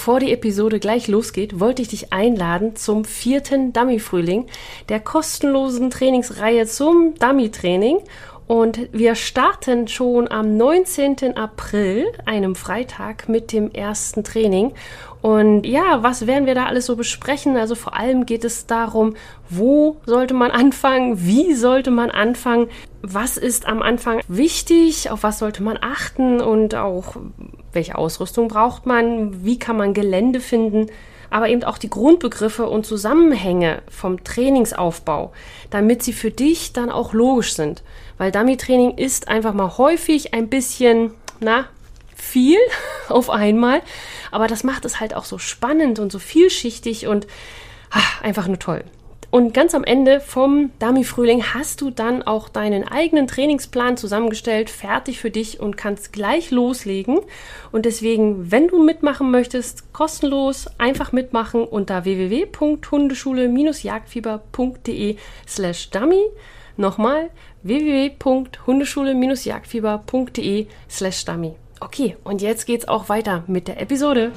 bevor die Episode gleich losgeht, wollte ich dich einladen zum 4. Dummy-Frühling, der kostenlosen Trainingsreihe zum Dummy-Training. Und wir starten schon am 19. April, einem Freitag, mit dem ersten Training. Und ja, was werden wir da alles so besprechen? Also vor allem geht es darum, wo sollte man anfangen, wie sollte man anfangen, was ist am Anfang wichtig, auf was sollte man achten und auch welche Ausrüstung braucht man, wie kann man Gelände finden, aber eben auch die Grundbegriffe und Zusammenhänge vom Trainingsaufbau, damit sie für dich dann auch logisch sind. Weil Dummy-Training ist einfach mal häufig ein bisschen, viel auf einmal, aber das macht es halt auch so spannend und so vielschichtig und einfach nur toll. Und ganz am Ende vom Dummy-Frühling hast du dann auch deinen eigenen Trainingsplan zusammengestellt, fertig für dich und kannst gleich loslegen. Und deswegen, wenn du mitmachen möchtest, kostenlos einfach mitmachen unter www.hundeschule-jagdfieber.de/dummy. Nochmal www.hundeschule-jagdfieber.de/dummy. Okay, und jetzt geht's auch weiter mit der Episode.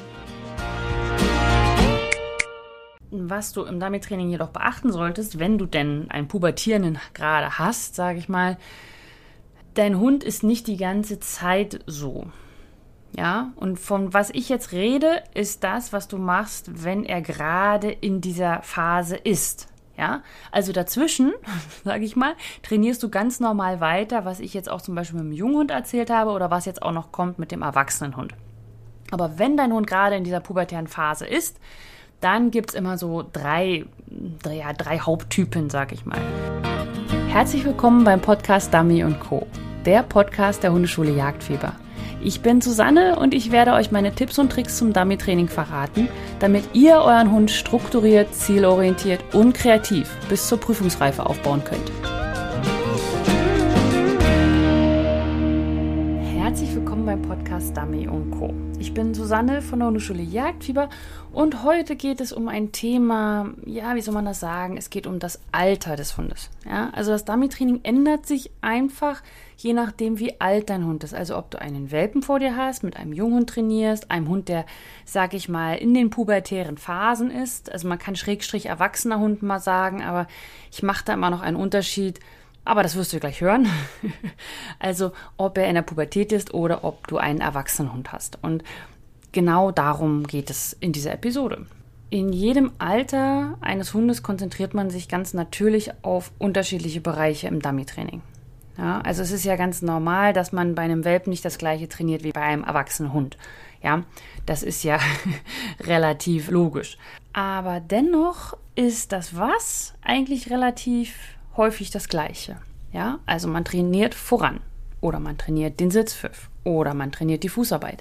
Was du im Dummy-Training jedoch beachten solltest, wenn du denn einen Pubertierenden gerade hast, sage ich mal, dein Hund ist nicht die ganze Zeit so. Ja, und von was ich jetzt rede, ist das, was du machst, wenn er gerade in dieser Phase ist. Ja, also dazwischen, sage ich mal, trainierst du ganz normal weiter, was ich jetzt auch zum Beispiel mit dem Junghund erzählt habe oder was jetzt auch noch kommt mit dem Erwachsenenhund. Aber wenn dein Hund gerade in dieser pubertären Phase ist, dann gibt es immer so drei Haupttypen, sag ich mal. Herzlich willkommen beim Podcast Dummy & Co., der Podcast der Hundeschule Jagdfieber. Ich bin Susanne und ich werde euch meine Tipps und Tricks zum Dummy-Training verraten, damit ihr euren Hund strukturiert, zielorientiert und kreativ bis zur Prüfungsreife aufbauen könnt. Herzlich willkommen beim Podcast Dummy & Co. Ich bin Susanne von der Hundeschule Jagdfieber und heute geht es um ein Thema, wie soll man das sagen, es geht um das Alter des Hundes. Ja, also das Dummy-Training ändert sich einfach, je nachdem wie alt dein Hund ist. Also ob du einen Welpen vor dir hast, mit einem Junghund trainierst, einem Hund, der, sag ich mal, in den pubertären Phasen ist. Also man kann Schrägstrich erwachsener Hund mal sagen, aber ich mache da immer noch einen Unterschied. Aber das wirst du gleich hören. Also ob er in der Pubertät ist oder ob du einen Erwachsenenhund hast. Und genau darum geht es in dieser Episode. In jedem Alter eines Hundes konzentriert man sich ganz natürlich auf unterschiedliche Bereiche im Dummy-Training. Ja, also es ist ja ganz normal, dass man bei einem Welpen nicht das gleiche trainiert wie bei einem erwachsenen Hund. Ja, das ist ja relativ logisch. Aber dennoch ist das was eigentlich relativ häufig das Gleiche. Ja, also man trainiert voran oder man trainiert den Sitzpfiff oder man trainiert die Fußarbeit.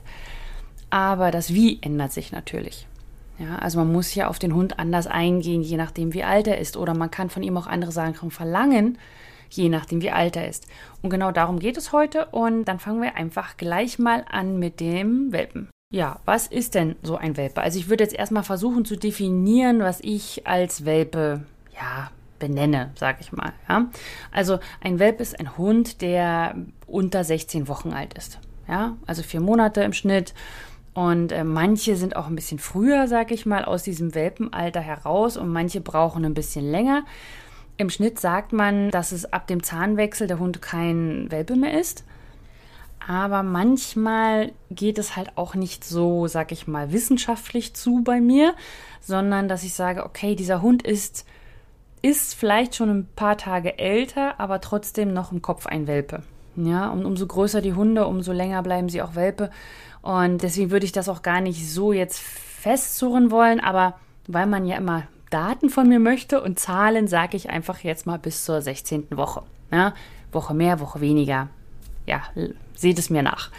Aber das Wie ändert sich natürlich. Ja, also man muss ja auf den Hund anders eingehen, je nachdem wie alt er ist. Oder man kann von ihm auch andere Sachen verlangen, je nachdem wie alt er ist. Und genau darum geht es heute und dann fangen wir einfach gleich mal an mit dem Welpen. Ja, was ist denn so ein Welpe? Also ich würde jetzt erstmal versuchen zu definieren, was ich als Welpe, benenne, sage ich mal. Ja? Also ein Welpe ist ein Hund, der unter 16 Wochen alt ist. Ja? Also 4 Monate im Schnitt. Und manche sind auch ein bisschen früher, sage ich mal, aus diesem Welpenalter heraus und manche brauchen ein bisschen länger. Im Schnitt sagt man, dass es ab dem Zahnwechsel der Hund kein Welpe mehr ist. Aber manchmal geht es halt auch nicht so, sag ich mal, wissenschaftlich zu bei mir, sondern dass ich sage, okay, dieser Hund ist vielleicht schon ein paar Tage älter, aber trotzdem noch im Kopf ein Welpe. Ja, und umso größer die Hunde, umso länger bleiben sie auch Welpe. Und deswegen würde ich das auch gar nicht so jetzt festzurren wollen, aber weil man ja immer Daten von mir möchte und Zahlen, sage ich einfach jetzt mal bis zur 16. Woche. Ja, Woche mehr, Woche weniger. Ja, seht es mir nach.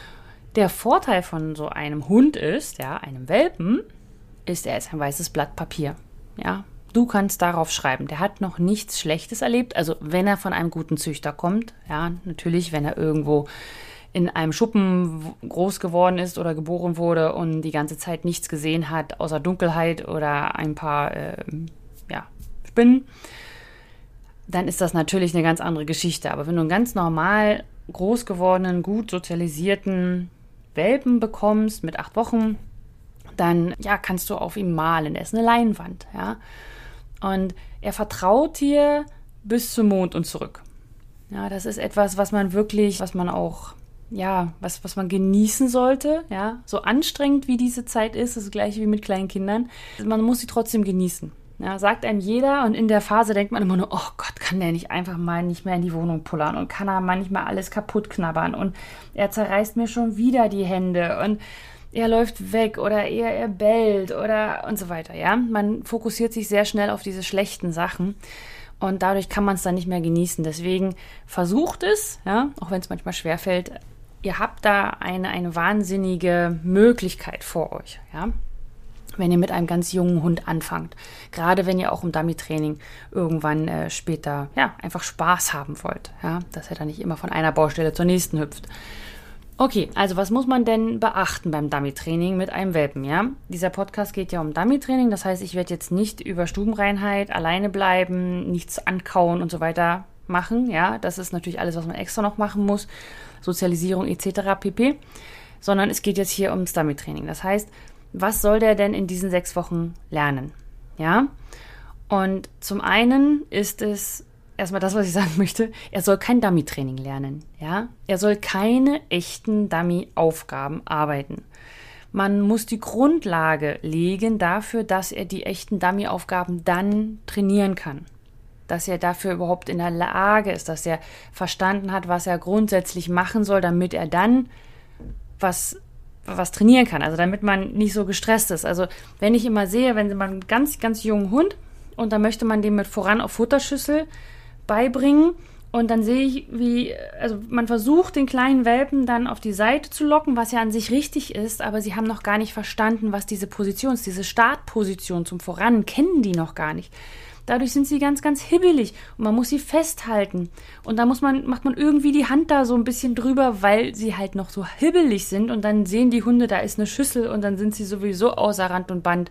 Der Vorteil von so einem Hund ist, einem Welpen, ist, er ist ein weißes Blatt Papier. Ja, du kannst darauf schreiben. Der hat noch nichts Schlechtes erlebt. Also wenn er von einem guten Züchter kommt, ja, natürlich, wenn er irgendwo in einem Schuppen groß geworden ist oder geboren wurde und die ganze Zeit nichts gesehen hat, außer Dunkelheit oder ein paar Spinnen, dann ist das natürlich eine ganz andere Geschichte. Aber wenn du einen ganz normal groß gewordenen, gut sozialisierten Welpen bekommst mit 8 Wochen, dann kannst du auf ihm malen. Er ist eine Leinwand, ja. Und er vertraut dir bis zum Mond und zurück. Ja, das ist etwas, was man genießen sollte, ja. So anstrengend wie diese Zeit ist, das gleiche wie mit kleinen Kindern. Man muss sie trotzdem genießen. Ja, sagt einem jeder, und in der Phase denkt man immer nur, oh Gott, kann der nicht einfach mal nicht mehr in die Wohnung pullern und kann er manchmal alles kaputt knabbern und er zerreißt mir schon wieder die Hände und er läuft weg oder er bellt oder und so weiter. Ja, man fokussiert sich sehr schnell auf diese schlechten Sachen und dadurch kann man es dann nicht mehr genießen. Deswegen versucht es, ja, auch wenn es manchmal schwerfällt. Ihr habt da eine wahnsinnige Möglichkeit vor euch, ja. Wenn ihr mit einem ganz jungen Hund anfangt. Gerade wenn ihr auch im Dummy-Training irgendwann später einfach Spaß haben wollt. Ja, dass er dann nicht immer von einer Baustelle zur nächsten hüpft. Okay, also was muss man denn beachten beim Dummy-Training mit einem Welpen? Ja? Dieser Podcast geht ja um Dummy-Training. Das heißt, ich werde jetzt nicht über Stubenreinheit, alleine bleiben, nichts ankauen und so weiter machen. Ja, das ist natürlich alles, was man extra noch machen muss. Sozialisierung etc. pp. Sondern es geht jetzt hier ums Dummy-Training. Das heißt, was soll der denn in diesen 6 Wochen lernen? Ja, und zum einen ist es erstmal das, was ich sagen möchte, er soll kein Dummy-Training lernen. Ja, er soll keine echten Dummy-Aufgaben arbeiten. Man muss die Grundlage legen dafür, dass er die echten Dummy-Aufgaben dann trainieren kann. Dass er dafür überhaupt in der Lage ist, dass er verstanden hat, was er grundsätzlich machen soll, damit er dann was trainieren kann, also damit man nicht so gestresst ist. Also wenn ich immer sehe, wenn man einen ganz, ganz jungen Hund und dann möchte man dem mit voran auf Futterschüssel beibringen und dann sehe ich, man versucht den kleinen Welpen dann auf die Seite zu locken, was ja an sich richtig ist, aber sie haben noch gar nicht verstanden, was diese Position ist, diese Startposition zum Voran, kennen die noch gar nicht. Dadurch sind sie ganz, ganz hibbelig und man muss sie festhalten. Und da macht man irgendwie die Hand da so ein bisschen drüber, weil sie halt noch so hibbelig sind und dann sehen die Hunde, da ist eine Schüssel und dann sind sie sowieso außer Rand und Band.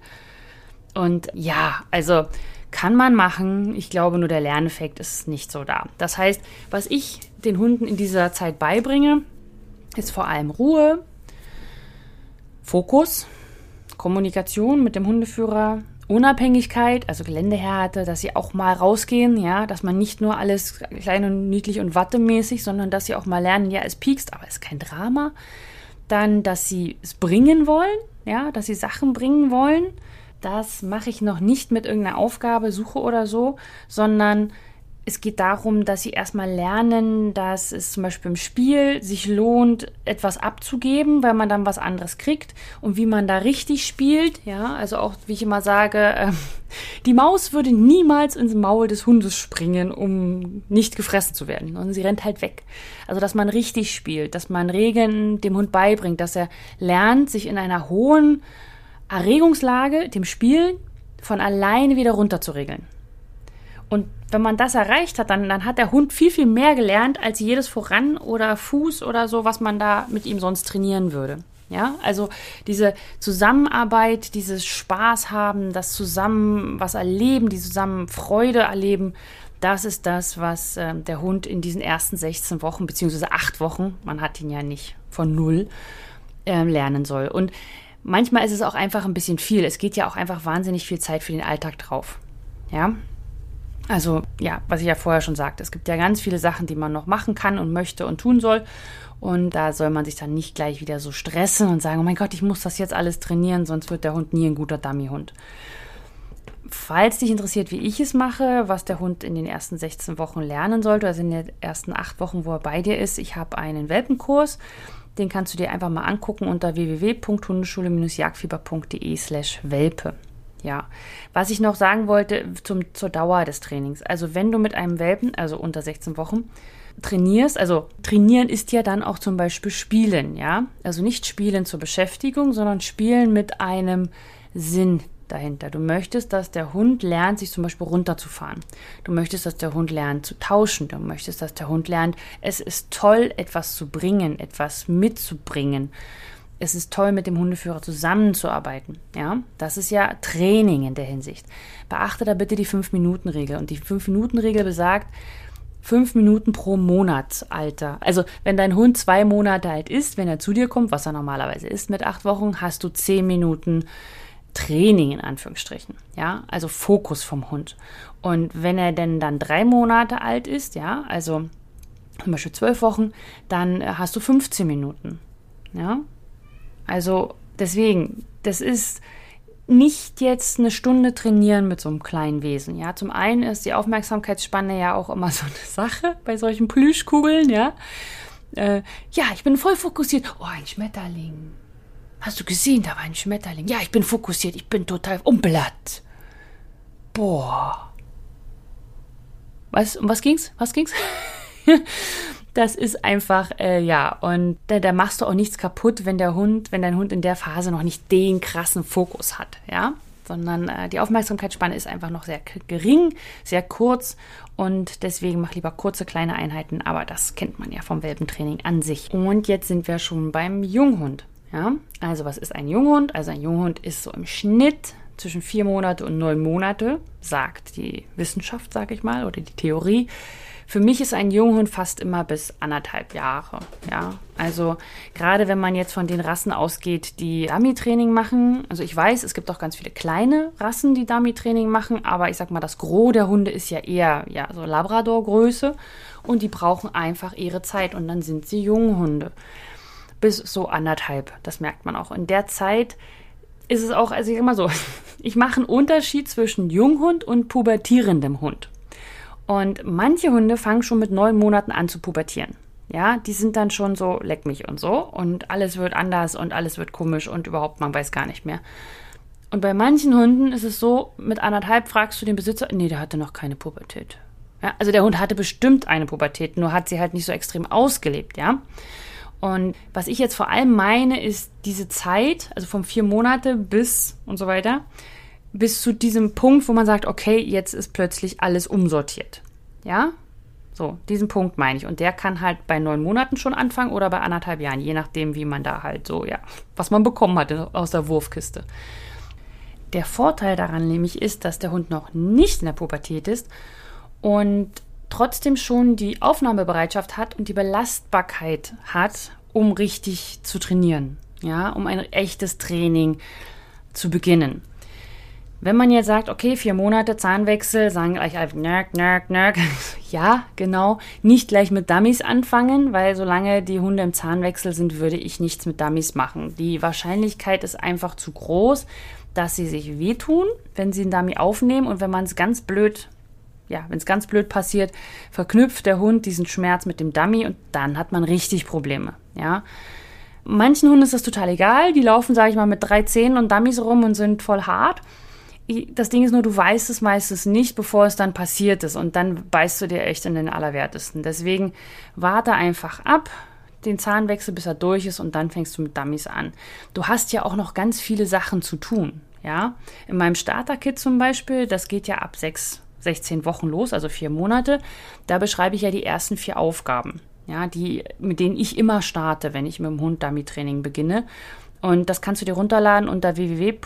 Und ja, also kann man machen. Ich glaube, nur der Lerneffekt ist nicht so da. Das heißt, was ich den Hunden in dieser Zeit beibringe, ist vor allem Ruhe, Fokus, Kommunikation mit dem Hundeführer, Unabhängigkeit, also Geländehärte, dass sie auch mal rausgehen, ja, dass man nicht nur alles klein und niedlich und wattemäßig, sondern dass sie auch mal lernen, ja, es piekst, aber es ist kein Drama. Dann, dass sie es bringen wollen, ja, dass sie Sachen bringen wollen. Das mache ich noch nicht mit irgendeiner Aufgabe, Suche oder so, sondern es geht darum, dass sie erstmal lernen, dass es zum Beispiel im Spiel sich lohnt, etwas abzugeben, weil man dann was anderes kriegt und wie man da richtig spielt. Ja, also auch, wie ich immer sage, die Maus würde niemals ins Maul des Hundes springen, um nicht gefressen zu werden. Und sie rennt halt weg. Also, dass man richtig spielt, dass man Regeln dem Hund beibringt, dass er lernt, sich in einer hohen Erregungslage, dem Spielen, von alleine wieder runter zu regeln. Und wenn man das erreicht hat, dann hat der Hund viel, viel mehr gelernt, als jedes Voran oder Fuß oder so, was man da mit ihm sonst trainieren würde. Ja, also diese Zusammenarbeit, dieses Spaß haben, das zusammen was erleben, die zusammen Freude erleben, das ist das, was der Hund in diesen ersten 16 Wochen, beziehungsweise 8 Wochen, man hat ihn ja nicht von 0, lernen soll. Und manchmal ist es auch einfach ein bisschen viel. Es geht ja auch einfach wahnsinnig viel Zeit für den Alltag drauf. Ja, also, ja, was ich ja vorher schon sagte, es gibt ja ganz viele Sachen, die man noch machen kann und möchte und tun soll. Und da soll man sich dann nicht gleich wieder so stressen und sagen, oh mein Gott, ich muss das jetzt alles trainieren, sonst wird der Hund nie ein guter Dummy-Hund. Falls dich interessiert, wie ich es mache, was der Hund in den ersten 16 Wochen lernen sollte, also in den ersten 8 Wochen, wo er bei dir ist, ich habe einen Welpenkurs, den kannst du dir einfach mal angucken unter www.hundeschule-jagdfieber.de/Welpe. Ja, was ich noch sagen wollte zur Dauer des Trainings. Also wenn du mit einem Welpen, also unter 16 Wochen, trainierst, also trainieren ist ja dann auch zum Beispiel Spielen, ja. Also nicht Spielen zur Beschäftigung, sondern Spielen mit einem Sinn dahinter. Du möchtest, dass der Hund lernt, sich zum Beispiel runterzufahren. Du möchtest, dass der Hund lernt zu tauschen. Du möchtest, dass der Hund lernt, es ist toll, etwas zu bringen, etwas mitzubringen. Es ist toll, mit dem Hundeführer zusammenzuarbeiten. Ja, das ist ja Training in der Hinsicht. Beachte da bitte die 5-Minuten-Regel. Und die 5-Minuten-Regel besagt, 5 Minuten pro Monatsalter. Also wenn dein Hund 2 Monate alt ist, wenn er zu dir kommt, was er normalerweise ist mit 8 Wochen, hast du 10 Minuten Training in Anführungsstrichen, ja, also Fokus vom Hund. Und wenn er denn dann 3 Monate alt ist, ja, also zum Beispiel 12 Wochen, dann hast du 15 Minuten, ja. Also deswegen, das ist nicht jetzt eine Stunde trainieren mit so einem kleinen Wesen, ja. Zum einen ist die Aufmerksamkeitsspanne ja auch immer so eine Sache bei solchen Plüschkugeln, ja. Ja, ich bin voll fokussiert. Oh, ein Schmetterling. Hast du gesehen, da war ein Schmetterling. Ja, ich bin fokussiert, ich bin total Blatt. Boah. Um was ging's? Das ist einfach, und da machst du auch nichts kaputt, wenn dein Hund in der Phase noch nicht den krassen Fokus hat, ja, sondern die Aufmerksamkeitsspanne ist einfach noch sehr gering, sehr kurz und deswegen mach lieber kurze, kleine Einheiten, aber das kennt man ja vom Welpentraining an sich. Und jetzt sind wir schon beim Junghund, ja, also was ist ein Junghund? Also ein Junghund ist so im Schnitt zwischen 4 Monate und 9 Monate, sagt die Wissenschaft, sage ich mal, oder die Theorie. Für mich ist ein Junghund fast immer bis 1,5 Jahre, ja. Also gerade wenn man jetzt von den Rassen ausgeht, die Dummy-Training machen, also ich weiß, es gibt auch ganz viele kleine Rassen, die Dummy-Training machen, aber ich sag mal, das Gros der Hunde ist ja eher so Labrador-Größe und die brauchen einfach ihre Zeit und dann sind sie Junghunde. Bis so 1,5, das merkt man auch. In der Zeit ist es auch, also ich sag mal so, ich mache einen Unterschied zwischen Junghund und pubertierendem Hund. Und manche Hunde fangen schon mit 9 Monaten an zu pubertieren. Ja, die sind dann schon so, leck mich und so. Und alles wird anders und alles wird komisch und überhaupt, man weiß gar nicht mehr. Und bei manchen Hunden ist es so, mit 1,5 fragst du den Besitzer, nee, der hatte noch keine Pubertät. Ja, also der Hund hatte bestimmt eine Pubertät, nur hat sie halt nicht so extrem ausgelebt, ja. Und was ich jetzt vor allem meine, ist diese Zeit, also von 4 Monate bis und so weiter, bis zu diesem Punkt, wo man sagt, okay, jetzt ist plötzlich alles umsortiert. Ja? So, diesen Punkt meine ich. Und der kann halt bei 9 Monaten schon anfangen oder bei 1,5 Jahren, je nachdem, wie man da halt so, ja, was man bekommen hat aus der Wurfkiste. Der Vorteil daran nämlich ist, dass der Hund noch nicht in der Pubertät ist und trotzdem schon die Aufnahmebereitschaft hat und die Belastbarkeit hat, um richtig zu trainieren. Ja, um ein echtes Training zu beginnen. Wenn man jetzt sagt, okay, 4 Monate Zahnwechsel, sagen gleich einfach nörk. Ja, genau. Nicht gleich mit Dummies anfangen, weil solange die Hunde im Zahnwechsel sind, würde ich nichts mit Dummies machen. Die Wahrscheinlichkeit ist einfach zu groß, dass sie sich wehtun, wenn sie einen Dummy aufnehmen und wenn es ganz blöd passiert, verknüpft der Hund diesen Schmerz mit dem Dummy und dann hat man richtig Probleme, ja. Manchen Hunden ist das total egal, die laufen, sage ich mal, mit 3 Zähnen und Dummies rum und sind voll hart. Das Ding ist nur, du weißt es meistens nicht, bevor es dann passiert ist und dann beißt du dir echt in den Allerwertesten. Deswegen warte einfach ab, den Zahnwechsel, bis er durch ist und dann fängst du mit Dummies an. Du hast ja auch noch ganz viele Sachen zu tun, ja. In meinem Starter-Kit zum Beispiel, das geht ja ab 16 Wochen los, also 4 Monate, da beschreibe ich ja die ersten 4 Aufgaben, ja, mit denen ich immer starte, wenn ich mit dem Hund Dummy-Training beginne. Und das kannst du dir runterladen unter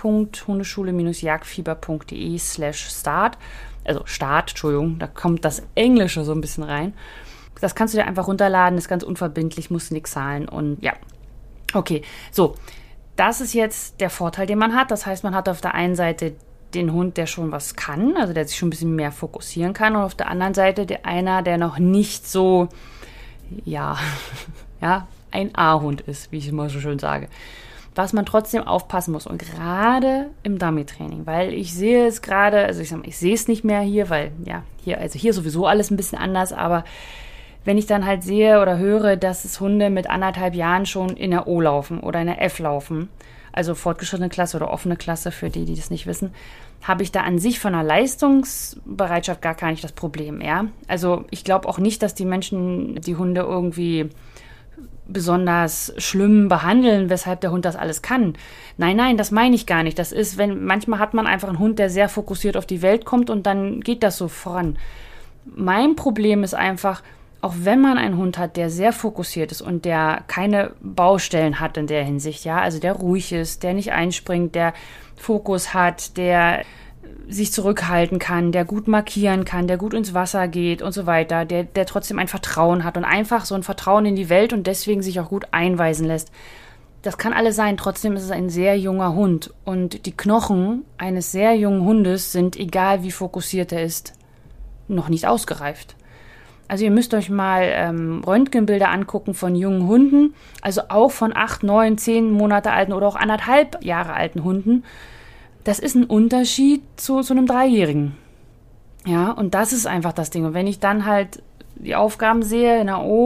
www.hundeschule-jagdfieber.de/start. Also Start, Entschuldigung, da kommt das Englische so ein bisschen rein. Das kannst du dir einfach runterladen, ist ganz unverbindlich, musst nichts zahlen und ja. Okay, so, das ist jetzt der Vorteil, den man hat. Das heißt, man hat auf der einen Seite den Hund, der schon was kann, also der sich schon ein bisschen mehr fokussieren kann und auf der anderen Seite einer, der noch nicht so, ein A-Hund ist, wie ich immer so schön sage. Was man trotzdem aufpassen muss und gerade im Dummy-Training, weil ich sehe es gerade, also ich sehe es nicht mehr hier, weil hier sowieso alles ein bisschen anders, aber wenn ich dann halt sehe oder höre, dass es Hunde mit 1,5 Jahren schon in der O laufen oder in der F laufen, also fortgeschrittene Klasse oder offene Klasse für die das nicht wissen, habe ich da an sich von der Leistungsbereitschaft gar nicht das Problem, ja. Also ich glaube auch nicht, dass die Menschen die Hunde irgendwie besonders schlimm behandeln, weshalb der Hund das alles kann. Nein, das meine ich gar nicht. Das ist, manchmal hat man einfach einen Hund, der sehr fokussiert auf die Welt kommt und dann geht das so voran. Mein Problem ist einfach, auch wenn man einen Hund hat, der sehr fokussiert ist und der keine Baustellen hat in der Hinsicht, ja, also der ruhig ist, der nicht einspringt, der Fokus hat, der sich zurückhalten kann, der gut markieren kann, der gut ins Wasser geht und so weiter, der trotzdem ein Vertrauen hat und einfach so ein Vertrauen in die Welt und deswegen sich auch gut einweisen lässt. Das kann alles sein, trotzdem ist es ein sehr junger Hund und die Knochen eines sehr jungen Hundes sind, egal wie fokussiert er ist, noch nicht ausgereift. Also ihr müsst euch mal Röntgenbilder angucken von jungen Hunden, also auch von 8, 9, 10 Monate alten oder auch 1,5 Jahre alten Hunden. Das ist ein Unterschied zu einem Dreijährigen. Ja, und das ist einfach das Ding. Und wenn ich dann halt die Aufgaben sehe,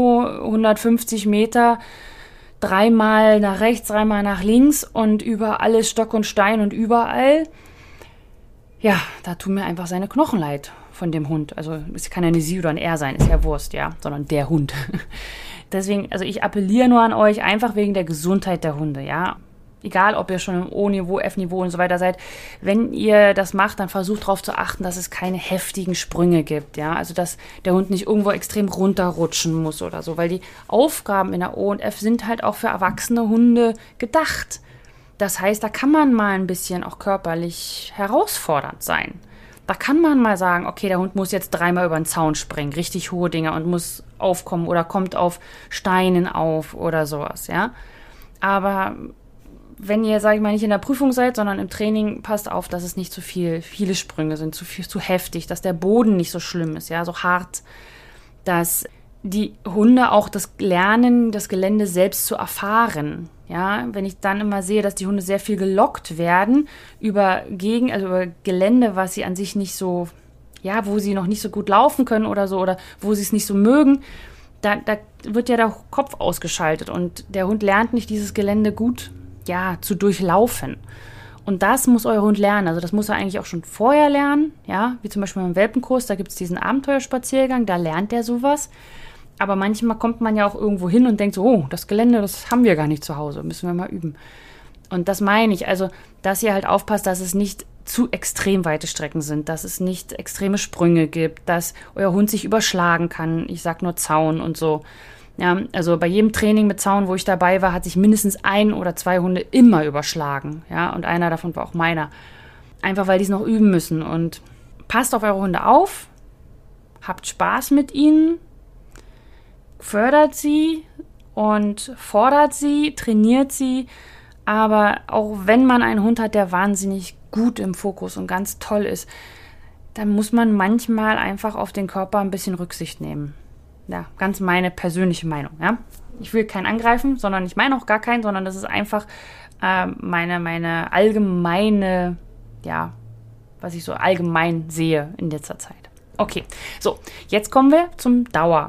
150 Meter, 3-mal nach rechts, 3-mal nach links und überall ist Stock und Stein und überall, ja, da tun mir einfach seine Knochen leid von dem Hund. Also es kann ja nicht sie oder ein er sein, ist ja Wurst, ja, sondern der Hund. Deswegen, also ich appelliere nur an euch, einfach wegen der Gesundheit der Hunde, ja. Egal, ob ihr schon im O-Niveau, F-Niveau und so weiter seid, wenn ihr das macht, dann versucht darauf zu achten, dass es keine heftigen Sprünge gibt, ja, also dass der Hund nicht irgendwo extrem runterrutschen muss oder so, weil die Aufgaben in der O und F sind halt auch für erwachsene Hunde gedacht. Das heißt, da kann man mal ein bisschen auch körperlich herausfordernd sein. Da kann man mal sagen, okay, der Hund muss jetzt 3-mal über den Zaun springen, richtig hohe Dinger und muss aufkommen oder kommt auf Steinen auf oder sowas, ja. Aber wenn ihr, sage ich mal, nicht in der Prüfung seid, sondern im Training, passt auf, dass es nicht zu viele Sprünge sind, zu heftig, dass der Boden nicht so schlimm ist, ja, so hart, dass die Hunde auch das lernen, das Gelände selbst zu erfahren. Ja, wenn ich dann immer sehe, dass die Hunde sehr viel gelockt werden über Gelände, was sie an sich nicht so, ja, wo sie noch nicht so gut laufen können oder so, oder wo sie es nicht so mögen, da wird ja der Kopf ausgeschaltet und der Hund lernt nicht, dieses Gelände gut zu durchlaufen. Und das muss euer Hund lernen. Also das muss er eigentlich auch schon vorher lernen, ja, wie zum Beispiel beim Welpenkurs, da gibt es diesen Abenteuerspaziergang, da lernt er sowas. Aber manchmal kommt man ja auch irgendwo hin und denkt so, oh, das Gelände, das haben wir gar nicht zu Hause, müssen wir mal üben. Und das meine ich, also, dass ihr halt aufpasst, dass es nicht zu extrem weite Strecken sind, dass es nicht extreme Sprünge gibt, dass euer Hund sich überschlagen kann. Ich sag nur Zaun und so. Ja, also bei jedem Training mit Zaun, wo ich dabei war, hat sich mindestens 1 oder 2 Hunde immer überschlagen. Ja, und einer davon war auch meiner. Einfach, weil die es noch üben müssen. Und passt auf eure Hunde auf, habt Spaß mit ihnen, fördert sie und fordert sie, trainiert sie. Aber auch wenn man einen Hund hat, der wahnsinnig gut im Fokus und ganz toll ist, dann muss man manchmal einfach auf den Körper ein bisschen Rücksicht nehmen. Ja, ganz meine persönliche Meinung, ja. Ich will keinen angreifen, sondern ich meine auch gar keinen, sondern das ist einfach meine allgemeine, ja, was ich so allgemein sehe in letzter Zeit. Okay, so, jetzt kommen wir zur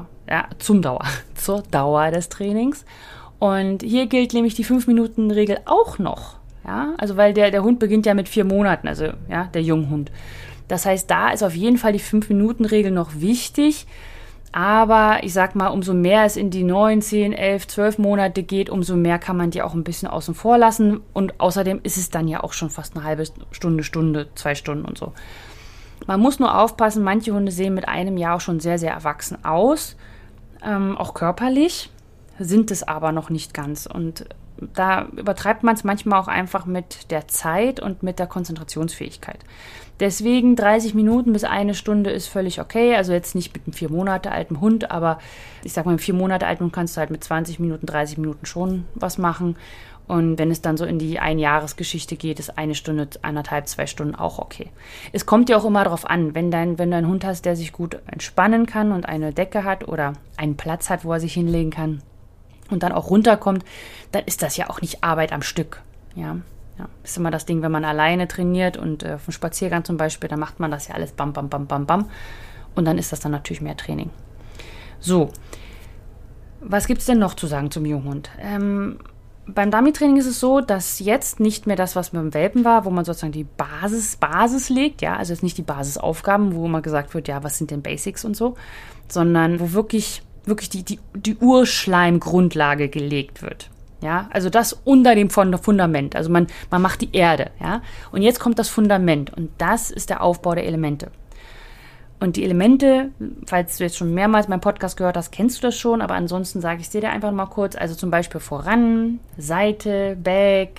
Dauer des Trainings. Und hier gilt nämlich die 5-Minuten-Regel auch noch, ja, also weil der Hund beginnt ja mit 4 Monaten, also, ja, der Junghund. Das heißt, da ist auf jeden Fall die 5-Minuten-Regel noch wichtig. Aber ich sag mal, umso mehr es in die 9, 10, 11, 12 Monate geht, umso mehr kann man die auch ein bisschen außen vor lassen. Und außerdem ist es dann ja auch schon fast eine halbe Stunde, 2 Stunden und so. Man muss nur aufpassen, manche Hunde sehen mit einem Jahr auch schon sehr, sehr erwachsen aus. Auch körperlich, sind es aber noch nicht ganz. Und da übertreibt man es manchmal auch einfach mit der Zeit und mit der Konzentrationsfähigkeit. Deswegen 30 Minuten bis 1 Stunde ist völlig okay. Also jetzt nicht mit einem 4 Monate alten Hund, aber ich sag mal, mit 4 Monate alten Hund kannst du halt mit 20 Minuten, 30 Minuten schon was machen. Und wenn es dann so in die Einjahresgeschichte geht, ist 1 Stunde, 1,5, 2 Stunden auch okay. Es kommt ja auch immer darauf an, wenn du einen Hund hast, der sich gut entspannen kann und eine Decke hat oder einen Platz hat, wo er sich hinlegen kann und dann auch runterkommt, dann ist das ja auch nicht Arbeit am Stück. Ja, ist immer das Ding, wenn man alleine trainiert und auf dem Spaziergang zum Beispiel, dann macht man das ja alles bam, bam, bam, bam, bam. Und dann ist das dann natürlich mehr Training. So, was gibt es denn noch zu sagen zum Junghund? Beim Dummy-Training ist es so, dass jetzt nicht mehr das, was beim Welpen war, wo man sozusagen die Basis legt, ja, also jetzt nicht die Basisaufgaben, wo immer gesagt wird, ja, was sind denn Basics und so, sondern wo wirklich die Urschleimgrundlage gelegt wird. Ja, also das unter dem Fundament. Also man macht die Erde, ja. Und jetzt kommt das Fundament und das ist der Aufbau der Elemente. Und die Elemente, falls du jetzt schon mehrmals meinen Podcast gehört hast, kennst du das schon, aber ansonsten sage ich es dir einfach mal kurz. Also zum Beispiel voran, Seite, Back,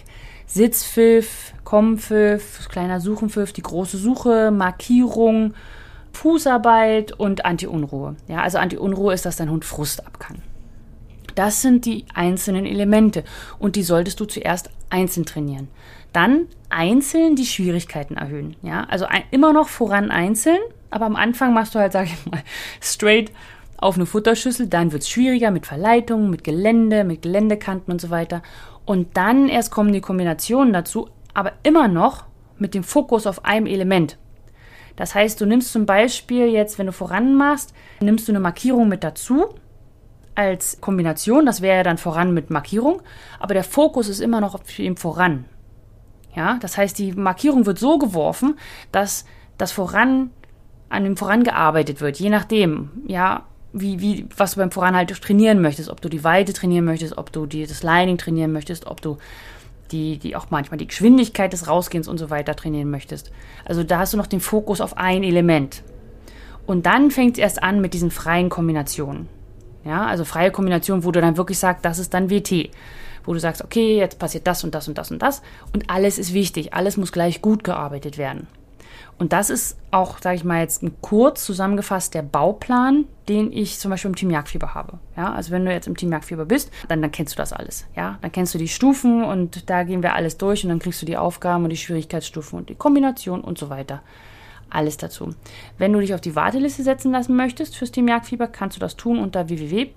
Sitzpfiff, Kommpfiff, kleiner Suchenpfiff, die große Suche, Markierung, Fußarbeit und Anti-Unruhe. Ja, also Anti-Unruhe ist, dass dein Hund Frust ab kann. Das sind die einzelnen Elemente und die solltest du zuerst einzeln trainieren. Dann einzeln die Schwierigkeiten erhöhen. Ja, also immer noch voran einzeln, aber am Anfang machst du halt, sag ich mal, straight auf eine Futterschüssel. Dann wird es schwieriger mit Verleitungen, mit Gelände, mit Geländekanten und so weiter. Und dann erst kommen die Kombinationen dazu, aber immer noch mit dem Fokus auf einem Element. Das heißt, du nimmst zum Beispiel jetzt, wenn du voran machst, nimmst du eine Markierung mit dazu als Kombination. Das wäre ja dann voran mit Markierung, aber der Fokus ist immer noch auf dem Voran. Ja, das heißt, die Markierung wird so geworfen, dass das Voran an dem Voran gearbeitet wird, je nachdem, ja, was du beim Voran halt trainieren möchtest, ob du die Weite trainieren möchtest, ob du das Lining trainieren möchtest, ob du die auch manchmal die Geschwindigkeit des Rausgehens und so weiter trainieren möchtest. Also da hast du noch den Fokus auf ein Element. Und dann fängt es erst an mit diesen freien Kombinationen. Ja, also freie Kombinationen, wo du dann wirklich sagst, das ist dann WT. Wo du sagst, okay, jetzt passiert das und das und das und das. Und alles ist wichtig. Alles muss gleich gut gearbeitet werden. Und das ist auch, sage ich mal jetzt kurz zusammengefasst, der Bauplan, den ich zum Beispiel im Team Jagdfieber habe. Ja, also wenn du jetzt im Team Jagdfieber bist, dann kennst du das alles. Ja, dann kennst du die Stufen und da gehen wir alles durch und dann kriegst du die Aufgaben und die Schwierigkeitsstufen und die Kombination und so weiter. Alles dazu. Wenn du dich auf die Warteliste setzen lassen möchtest fürs Team Jagdfieber, kannst du das tun unter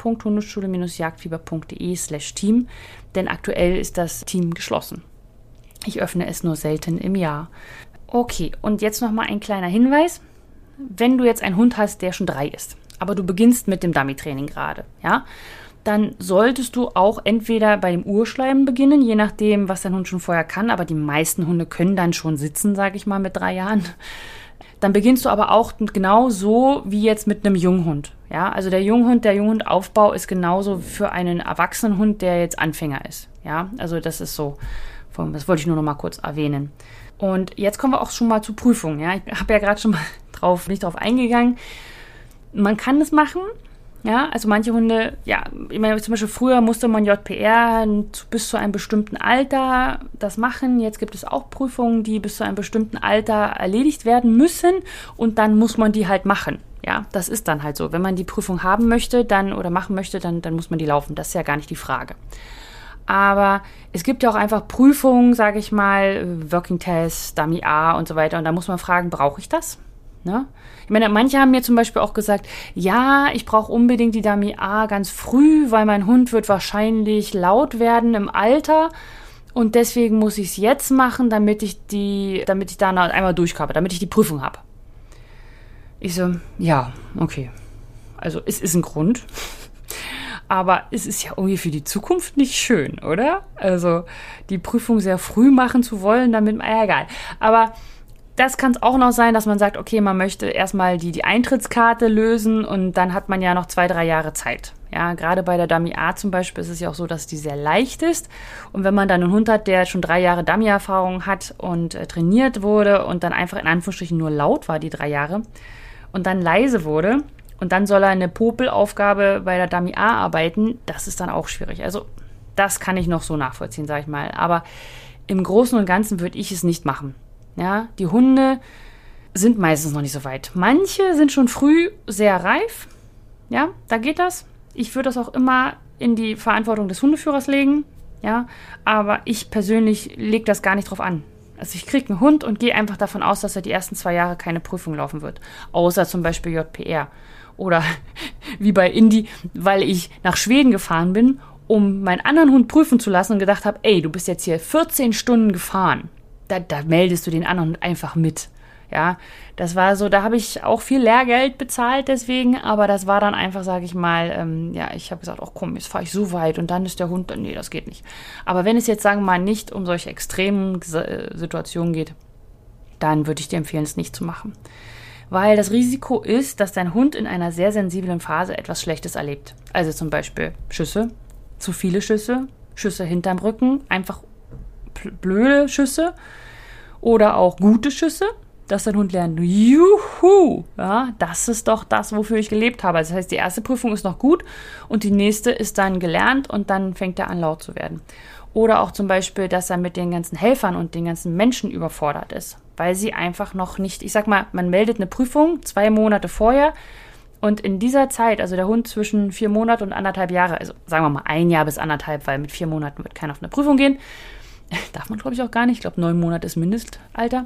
www.hundeschule-jagdfieber.de/Team, denn aktuell ist das Team geschlossen. Ich öffne es nur selten im Jahr. Okay, und jetzt nochmal ein kleiner Hinweis. Wenn du jetzt einen Hund hast, der schon 3 ist, aber du beginnst mit dem Dummy-Training gerade, ja, dann solltest du auch entweder bei dem Urschleimen beginnen, je nachdem, was dein Hund schon vorher kann, aber die meisten Hunde können dann schon sitzen, sage ich mal, mit 3 Jahren. Dann beginnst du aber auch genau so wie jetzt mit einem Junghund. Ja, also der Junghundaufbau ist genauso für einen erwachsenen Hund, der jetzt Anfänger ist. Ja, also das ist so, das wollte ich nur noch mal kurz erwähnen. Und jetzt kommen wir auch schon mal zur Prüfung. Ja, ich habe ja gerade schon mal nicht drauf eingegangen. Man kann das machen. Ja, also manche Hunde, ja, ich meine, zum Beispiel früher musste man JPR bis zu einem bestimmten Alter das machen. Jetzt gibt es auch Prüfungen, die bis zu einem bestimmten Alter erledigt werden müssen und dann muss man die halt machen. Ja, das ist dann halt so. Wenn man die Prüfung haben möchte, dann muss man die laufen. Das ist ja gar nicht die Frage. Aber es gibt ja auch einfach Prüfungen, sage ich mal, Working Test, Dummy A und so weiter. Und da muss man fragen, brauche ich das? Ne? Ich meine, manche haben mir zum Beispiel auch gesagt, ja, ich brauche unbedingt die Dummy A ganz früh, weil mein Hund wird wahrscheinlich laut werden im Alter. Und deswegen muss ich es jetzt machen, damit ich da einmal durchkomme, damit ich die Prüfung habe. Ich so, ja, okay. Also es ist ein Grund. Aber es ist ja irgendwie für die Zukunft nicht schön, oder? Also die Prüfung sehr früh machen zu wollen, egal. Aber das kann es auch noch sein, dass man sagt, okay, man möchte erstmal die Eintrittskarte lösen und dann hat man ja noch 2-3 Jahre Zeit. Ja, gerade bei der Dummy A zum Beispiel ist es ja auch so, dass die sehr leicht ist. Und wenn man dann einen Hund hat, der schon 3 Jahre Dummy-Erfahrung hat und trainiert wurde und dann einfach in Anführungsstrichen nur laut war, die 3 Jahre, und dann leise wurde, und dann soll er eine Popelaufgabe bei der Dummy A arbeiten, das ist dann auch schwierig. Also das kann ich noch so nachvollziehen, sage ich mal. Aber im Großen und Ganzen würde ich es nicht machen. Ja, die Hunde sind meistens noch nicht so weit. Manche sind schon früh sehr reif. Ja, da geht das. Ich würde das auch immer in die Verantwortung des Hundeführers legen. Ja, aber ich persönlich lege das gar nicht drauf an. Also ich kriege einen Hund und gehe einfach davon aus, dass er die ersten 2 Jahre keine Prüfung laufen wird. Außer zum Beispiel JPR. Oder wie bei Indy, weil ich nach Schweden gefahren bin, um meinen anderen Hund prüfen zu lassen und gedacht habe, ey, du bist jetzt hier 14 Stunden gefahren. Da meldest du den anderen Hund einfach mit. Ja, das war so, da habe ich auch viel Lehrgeld bezahlt deswegen, aber das war dann einfach, sage ich mal, ich habe gesagt, ach komm, jetzt fahre ich so weit und dann ist der Hund, nee, das geht nicht. Aber wenn es jetzt, sagen wir mal, nicht um solche extremen Situationen geht, dann würde ich dir empfehlen, es nicht zu machen. Weil das Risiko ist, dass dein Hund in einer sehr sensiblen Phase etwas Schlechtes erlebt. Also zum Beispiel Schüsse, zu viele Schüsse, Schüsse hinterm Rücken, einfach blöde Schüsse oder auch gute Schüsse, dass dein Hund lernt, juhu, ja, das ist doch das, wofür ich gelebt habe. Also das heißt, die erste Prüfung ist noch gut und die nächste ist dann gelernt und dann fängt er an, laut zu werden. Oder auch zum Beispiel, dass er mit den ganzen Helfern und den ganzen Menschen überfordert ist, weil sie einfach noch nicht, ich sag mal, man meldet eine Prüfung 2 Monate vorher und in dieser Zeit, also der Hund zwischen 4 Monate und 1,5 Jahre, also sagen wir mal 1 Jahr bis 1,5, weil mit 4 Monaten wird keiner auf eine Prüfung gehen, darf man glaube ich auch gar nicht, ich glaube 9 Monate ist Mindestalter,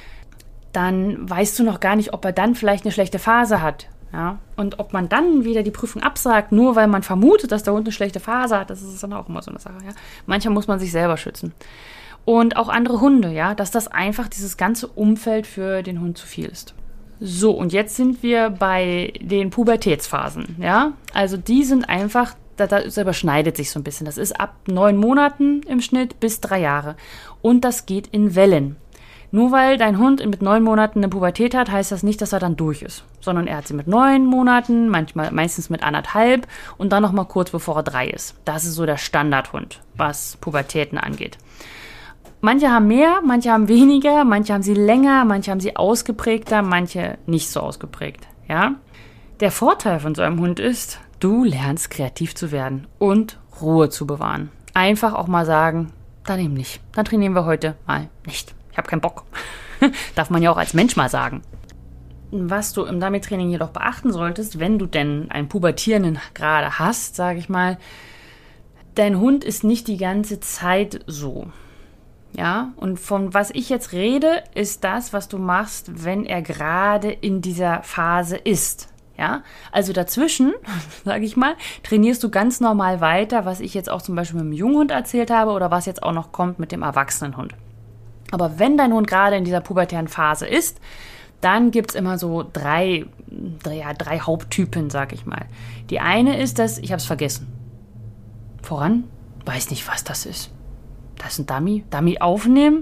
dann weißt du noch gar nicht, ob er dann vielleicht eine schlechte Phase hat. Ja? Und ob man dann wieder die Prüfung absagt, nur weil man vermutet, dass der Hund eine schlechte Phase hat, das ist dann auch immer so eine Sache. Ja? Manchmal muss man sich selber schützen. Und auch andere Hunde, ja, dass das einfach dieses ganze Umfeld für den Hund zu viel ist. So, und jetzt sind wir bei den Pubertätsphasen. Ja? Also die sind einfach, das überschneidet sich so ein bisschen. Das ist ab 9 Monaten im Schnitt bis 3 Jahre. Und das geht in Wellen. Nur weil dein Hund mit 9 Monaten eine Pubertät hat, heißt das nicht, dass er dann durch ist. Sondern er hat sie mit 9 Monaten, meistens mit 1,5 und dann nochmal kurz bevor er 3 ist. Das ist so der Standardhund, was Pubertäten angeht. Manche haben mehr, manche haben weniger, manche haben sie länger, manche haben sie ausgeprägter, manche nicht so ausgeprägt. Ja? Der Vorteil von so einem Hund ist, du lernst kreativ zu werden und Ruhe zu bewahren. Einfach auch mal sagen, dann eben nicht. Dann trainieren wir heute mal nicht. Ich habe keinen Bock. Darf man ja auch als Mensch mal sagen. Was du im Dummy-Training jedoch beachten solltest, wenn du denn einen Pubertierenden gerade hast, sage ich mal, dein Hund ist nicht die ganze Zeit so. Ja, und von was ich jetzt rede, ist das, was du machst, wenn er gerade in dieser Phase ist. Ja, also dazwischen, sage ich mal, trainierst du ganz normal weiter, was ich jetzt auch zum Beispiel mit dem Junghund erzählt habe oder was jetzt auch noch kommt mit dem Erwachsenenhund. Aber wenn dein Hund gerade in dieser pubertären Phase ist, dann gibt es immer so drei Haupttypen, sag ich mal. Die eine ist das, ich habe es vergessen. Voran? Weiß nicht, was das ist. Das ist ein Dummy? Dummy aufnehmen?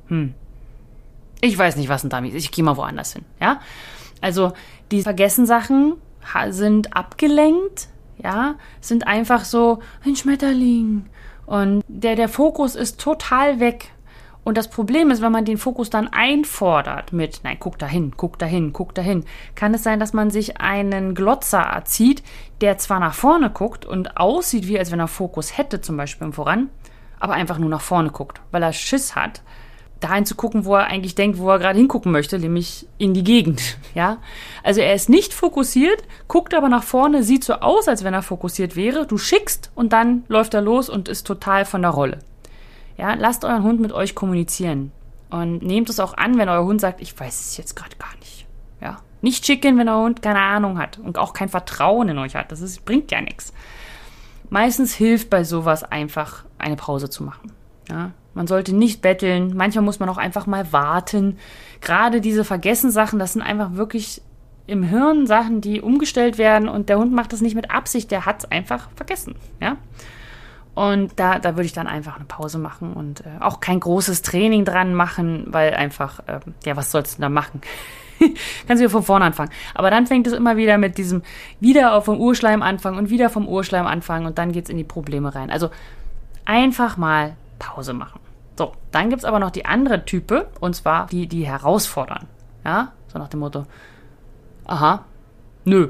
Ich weiß nicht, was ein Dummy ist. Ich gehe mal woanders hin. Ja? Also die Vergessen-Sachen sind abgelenkt, ja, sind einfach so ein Schmetterling. Und der Fokus ist total weg. Und das Problem ist, wenn man den Fokus dann einfordert mit, nein, guck dahin, guck dahin, guck dahin, kann es sein, dass man sich einen Glotzer erzieht, der zwar nach vorne guckt und aussieht, wie als wenn er Fokus hätte, zum Beispiel im Voran, aber einfach nur nach vorne guckt, weil er Schiss hat, dahin zu gucken, wo er eigentlich denkt, wo er gerade hingucken möchte, nämlich in die Gegend. Ja? Also er ist nicht fokussiert, guckt aber nach vorne, sieht so aus, als wenn er fokussiert wäre. Du schickst und dann läuft er los und ist total von der Rolle. Ja, lasst euren Hund mit euch kommunizieren und nehmt es auch an, wenn euer Hund sagt, ich weiß es jetzt gerade gar nicht. Ja? Nicht schicken, wenn euer Hund keine Ahnung hat und auch kein Vertrauen in euch hat. Bringt ja nichts. Meistens hilft bei sowas einfach, eine Pause zu machen. Ja? Man sollte nicht betteln. Manchmal muss man auch einfach mal warten. Gerade diese Vergessen-Sachen, das sind einfach wirklich im Hirn Sachen, die umgestellt werden und der Hund macht das nicht mit Absicht, der hat es einfach vergessen. Ja? Und da würde ich dann einfach eine Pause machen und auch kein großes Training dran machen, weil einfach, was sollst du da machen? Kannst du ja von vorne anfangen. Aber dann fängt es immer wieder mit diesem wieder vom Urschleim anfangen und wieder vom Urschleim anfangen und dann geht es in die Probleme rein. Also einfach mal Pause machen. So, dann gibt es aber noch die andere Type und zwar die herausfordern. Ja, so nach dem Motto, aha, nö.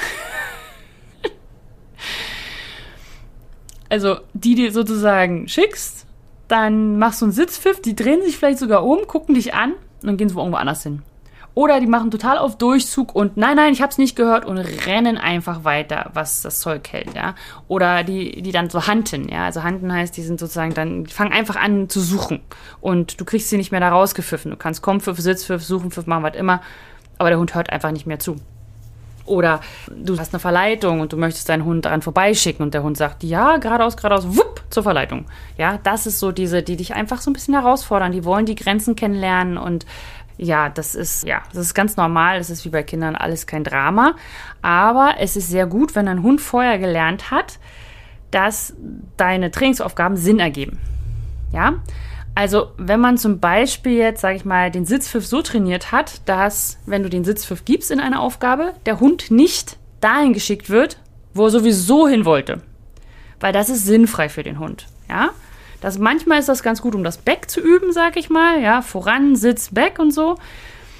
Also die dir sozusagen schickst, dann machst du einen Sitzpfiff, die drehen sich vielleicht sogar um, gucken dich an und dann gehen sie irgendwo anders hin. Oder die machen total auf Durchzug und nein, ich hab's nicht gehört und rennen einfach weiter, was das Zeug hält, ja. Oder die dann so hunten, ja. Also hunten heißt, die sind sozusagen die fangen einfach an zu suchen und du kriegst sie nicht mehr da rausgepfiffen. Du kannst Kommpfiff, Sitzpfiff, Suchenpfiff machen, was immer, aber der Hund hört einfach nicht mehr zu. Oder du hast eine Verleitung und du möchtest deinen Hund daran vorbeischicken und der Hund sagt, ja, geradeaus, wupp, zur Verleitung. Ja, das ist so die dich einfach so ein bisschen herausfordern. Die wollen die Grenzen kennenlernen und das ist ganz normal. Das ist wie bei Kindern alles kein Drama. Aber es ist sehr gut, wenn ein Hund vorher gelernt hat, dass deine Trainingsaufgaben Sinn ergeben. Ja, also wenn man zum Beispiel jetzt, sage ich mal, den Sitzpfiff so trainiert hat, dass, wenn du den Sitzpfiff gibst in einer Aufgabe, der Hund nicht dahin geschickt wird, wo er sowieso hin wollte. Weil das ist sinnfrei für den Hund. Ja? Manchmal ist das ganz gut, um das Back zu üben, sag ich mal. Ja? Voran, Sitz, Back und so.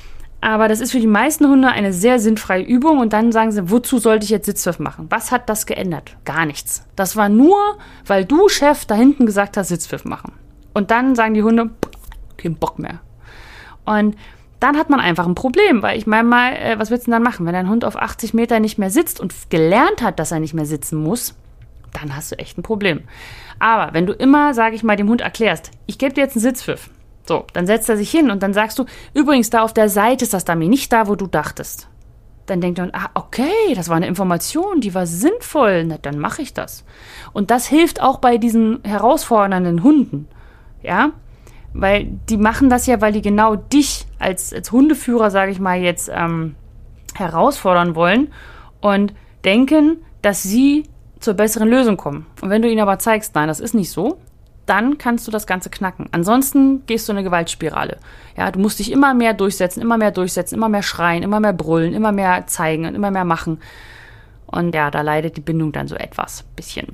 Aber das ist für die meisten Hunde eine sehr sinnfreie Übung und dann sagen sie, wozu sollte ich jetzt Sitzpfiff machen? Was hat das geändert? Gar nichts. Das war nur, weil du, Chef, da hinten gesagt hast, Sitzpfiff machen. Und dann sagen die Hunde, kein Bock mehr. Und dann hat man einfach ein Problem, weil ich meine mal, was willst du denn dann machen? Wenn dein Hund auf 80 Meter nicht mehr sitzt und gelernt hat, dass er nicht mehr sitzen muss, dann hast du echt ein Problem. Aber wenn du immer, sage ich mal, dem Hund erklärst, ich gebe dir jetzt einen Sitzpfiff, so, dann setzt er sich hin und dann sagst du, übrigens, da auf der Seite ist das Dummy, nicht da, wo du dachtest. Dann denkt er, okay, das war eine Information, die war sinnvoll, na, dann mache ich das. Und das hilft auch bei diesen herausfordernden Hunden, ja, weil die machen das ja, weil die genau dich als Hundeführer, sage ich mal, jetzt herausfordern wollen und denken, dass sie zur besseren Lösung kommen. Und wenn du ihnen aber zeigst, nein, das ist nicht so, dann kannst du das Ganze knacken. Ansonsten gehst du in eine Gewaltspirale. Ja, du musst dich immer mehr durchsetzen, immer mehr schreien, immer mehr brüllen, immer mehr zeigen und immer mehr machen. Und ja, da leidet die Bindung dann so etwas, bisschen.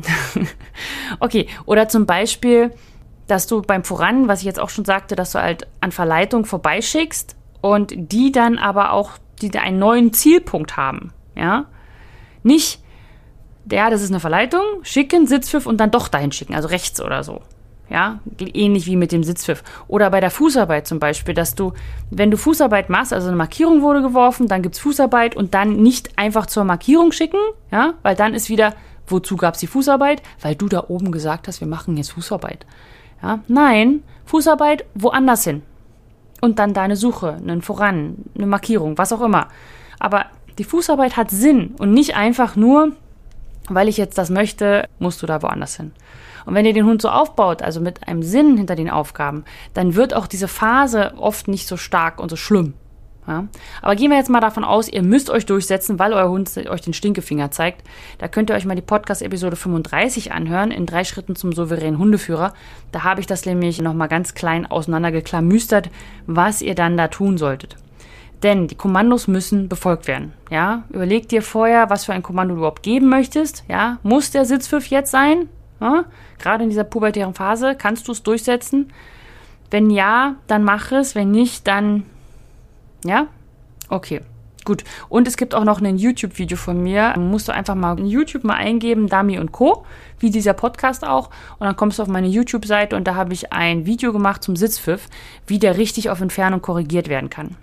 Okay, oder zum Beispiel, dass du beim Voran, was ich jetzt auch schon sagte, dass du halt an Verleitung vorbeischickst und die dann aber auch einen neuen Zielpunkt haben. Ja, nicht, ja, das ist eine Verleitung, schicken, Sitzpfiff und dann doch dahin schicken, also rechts oder so. Ja, ähnlich wie mit dem Sitzpfiff. Oder bei der Fußarbeit zum Beispiel, dass du, wenn du Fußarbeit machst, also eine Markierung wurde geworfen, dann gibt's Fußarbeit und dann nicht einfach zur Markierung schicken, ja, weil dann ist wieder, wozu gab's die Fußarbeit? Weil du da oben gesagt hast, wir machen jetzt Fußarbeit. Ja, nein, Fußarbeit woanders hin. Und dann deine Suche, einen Voran, eine Markierung, was auch immer. Aber die Fußarbeit hat Sinn und nicht einfach nur, weil ich jetzt das möchte, musst du da woanders hin. Und wenn ihr den Hund so aufbaut, also mit einem Sinn hinter den Aufgaben, dann wird auch diese Phase oft nicht so stark und so schlimm. Ja? Aber gehen wir jetzt mal davon aus, ihr müsst euch durchsetzen, weil euer Hund euch den Stinkefinger zeigt. Da könnt ihr euch mal die Podcast-Episode 35 anhören, in 3 Schritten zum souveränen Hundeführer. Da habe ich das nämlich nochmal ganz klein auseinandergeklamüstert, was ihr dann da tun solltet. Denn die Kommandos müssen befolgt werden. Ja? Überleg dir vorher, was für ein Kommando du überhaupt geben möchtest. Ja? Muss der Sitzpfiff jetzt sein? Ja? Gerade in dieser pubertären Phase, kannst du es durchsetzen? Wenn ja, dann mach es. Wenn nicht, dann ja? Okay, gut. Und es gibt auch noch ein YouTube-Video von mir. Musst du einfach mal in YouTube mal eingeben, Dummy und Co., wie dieser Podcast auch. Und dann kommst du auf meine YouTube-Seite und da habe ich ein Video gemacht zum Sitzpfiff, wie der richtig auf Entfernung korrigiert werden kann.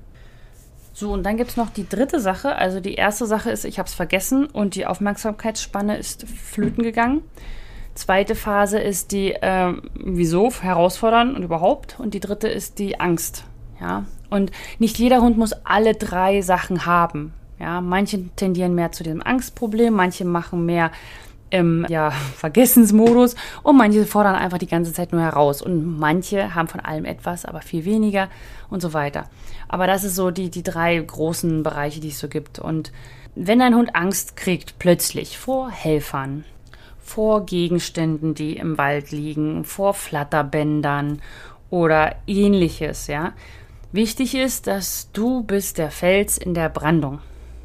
So, und dann gibt es noch die dritte Sache. Also die erste Sache ist, ich habe es vergessen und die Aufmerksamkeitsspanne ist flöten gegangen. Zweite Phase ist die, wieso, herausfordern und überhaupt. Und die dritte ist die Angst. Ja, und nicht jeder Hund muss alle 3 Sachen haben. Ja, manche tendieren mehr zu dem Angstproblem, manche machen mehr im Vergessensmodus und manche fordern einfach die ganze Zeit nur heraus. Und manche haben von allem etwas, aber viel weniger und so weiter. Aber das ist so die 3 großen Bereiche, die es so gibt. Und wenn ein Hund Angst kriegt, plötzlich vor Helfern, vor Gegenständen, die im Wald liegen, vor Flatterbändern oder ähnliches, ja. Wichtig ist, dass du bist der Fels in der Brandung.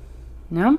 Ja?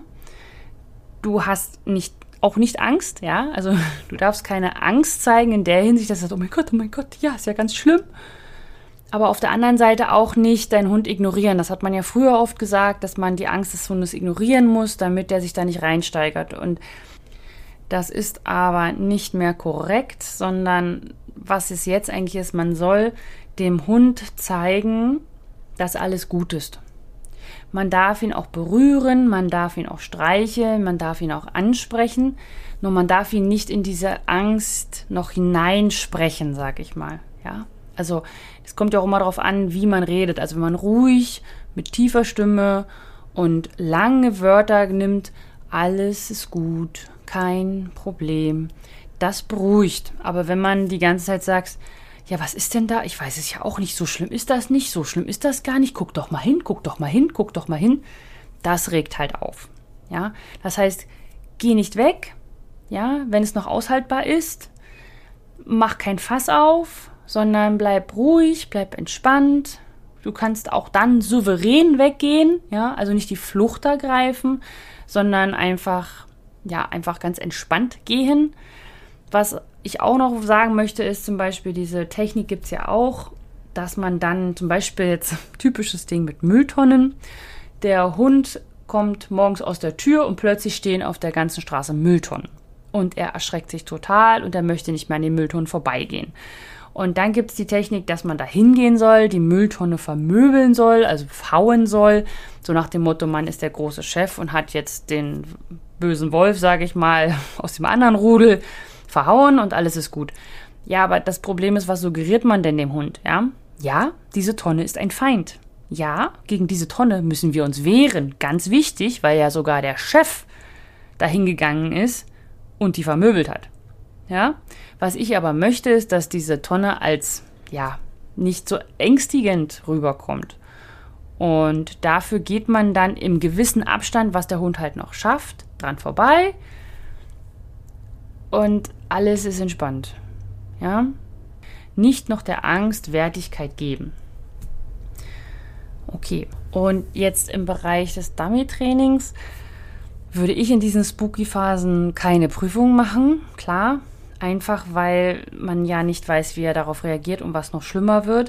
Du hast auch nicht Angst, ja. Also du darfst keine Angst zeigen in der Hinsicht, dass du sagst, oh mein Gott, ja, ist ja ganz schlimm. Aber auf der anderen Seite auch nicht deinen Hund ignorieren. Das hat man ja früher oft gesagt, dass man die Angst des Hundes ignorieren muss, damit der sich da nicht reinsteigert. Und das ist aber nicht mehr korrekt, sondern was es jetzt eigentlich ist, man soll dem Hund zeigen, dass alles gut ist. Man darf ihn auch berühren, man darf ihn auch streicheln, man darf ihn auch ansprechen, nur man darf ihn nicht in diese Angst noch hineinsprechen, sag ich mal. Ja? Also es kommt ja auch immer darauf an, wie man redet. Also wenn man ruhig, mit tiefer Stimme und lange Wörter nimmt, alles ist gut, kein Problem, das beruhigt. Aber wenn man die ganze Zeit sagt, ja, was ist denn da? Ich weiß es ja auch nicht. So schlimm ist das nicht. So schlimm ist das gar nicht. Guck doch mal hin, guck doch mal hin, guck doch mal hin. Das regt halt auf. Ja, das heißt, geh nicht weg. Ja, wenn es noch aushaltbar ist, mach kein Fass auf, sondern bleib ruhig, bleib entspannt. Du kannst auch dann souverän weggehen. Ja, also nicht die Flucht ergreifen, sondern einfach ganz entspannt gehen. Was ich auch noch sagen möchte, ist zum Beispiel, diese Technik gibt es ja auch, dass man dann zum Beispiel jetzt typisches Ding mit Mülltonnen, der Hund kommt morgens aus der Tür und plötzlich stehen auf der ganzen Straße Mülltonnen. Und er erschreckt sich total und er möchte nicht mehr an den Mülltonnen vorbeigehen. Und dann gibt es die Technik, dass man da hingehen soll, die Mülltonne vermöbeln soll, also hauen soll. So nach dem Motto, man ist der große Chef und hat jetzt den bösen Wolf, sage ich mal, aus dem anderen Rudel verhauen und alles ist gut. Ja, aber das Problem ist, was suggeriert man denn dem Hund? Ja, diese Tonne ist ein Feind. Ja, gegen diese Tonne müssen wir uns wehren. Ganz wichtig, weil ja sogar der Chef dahin gegangen ist und die vermöbelt hat. Ja, was ich aber möchte, ist, dass diese Tonne als, nicht so ängstigend rüberkommt. Und dafür geht man dann im gewissen Abstand, was der Hund halt noch schafft, dran vorbei. Und alles ist entspannt. Ja, nicht noch der Angst Wertigkeit geben. Okay, und jetzt im Bereich des Dummy-Trainings würde ich in diesen Spooky-Phasen keine Prüfungen machen, klar. Einfach, weil man ja nicht weiß, wie er darauf reagiert und was noch schlimmer wird.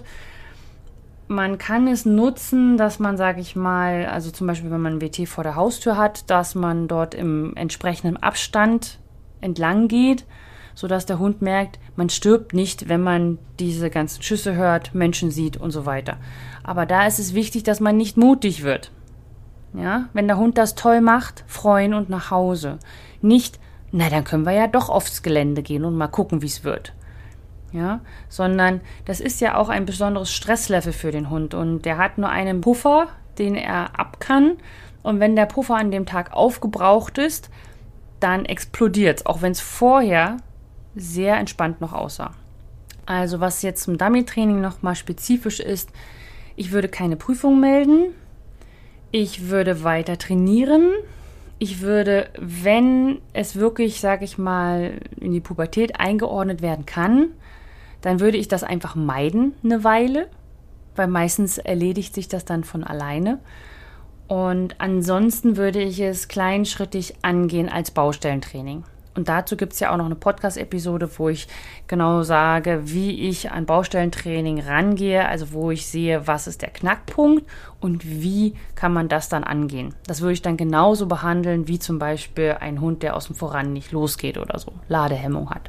Man kann es nutzen, dass man, sage ich mal, also zum Beispiel, wenn man ein WT vor der Haustür hat, dass man dort im entsprechenden Abstand entlang geht, sodass der Hund merkt, man stirbt nicht, wenn man diese ganzen Schüsse hört, Menschen sieht und so weiter. Aber da ist es wichtig, dass man nicht mutig wird. Ja, wenn der Hund das toll macht, freuen und nach Hause. Nicht, dann können wir ja doch aufs Gelände gehen und mal gucken, wie es wird. Ja, sondern das ist ja auch ein besonderes Stresslevel für den Hund und der hat nur einen Puffer, den er ab kann und wenn der Puffer an dem Tag aufgebraucht ist, dann explodiert es, auch wenn es vorher sehr entspannt noch aussah. Also was jetzt zum Dummy-Training nochmal spezifisch ist, ich würde keine Prüfung melden, ich würde weiter trainieren. Ich würde, wenn es wirklich, sage ich mal, in die Pubertät eingeordnet werden kann, dann würde ich das einfach meiden eine Weile, weil meistens erledigt sich das dann von alleine. Und ansonsten würde ich es kleinschrittig angehen als Baustellentraining. Und dazu gibt es ja auch noch eine Podcast-Episode, wo ich genau sage, wie ich an Baustellentraining rangehe, also wo ich sehe, was ist der Knackpunkt und wie kann man das dann angehen. Das würde ich dann genauso behandeln, wie zum Beispiel ein Hund, der aus dem Voran nicht losgeht oder so, Ladehemmung hat.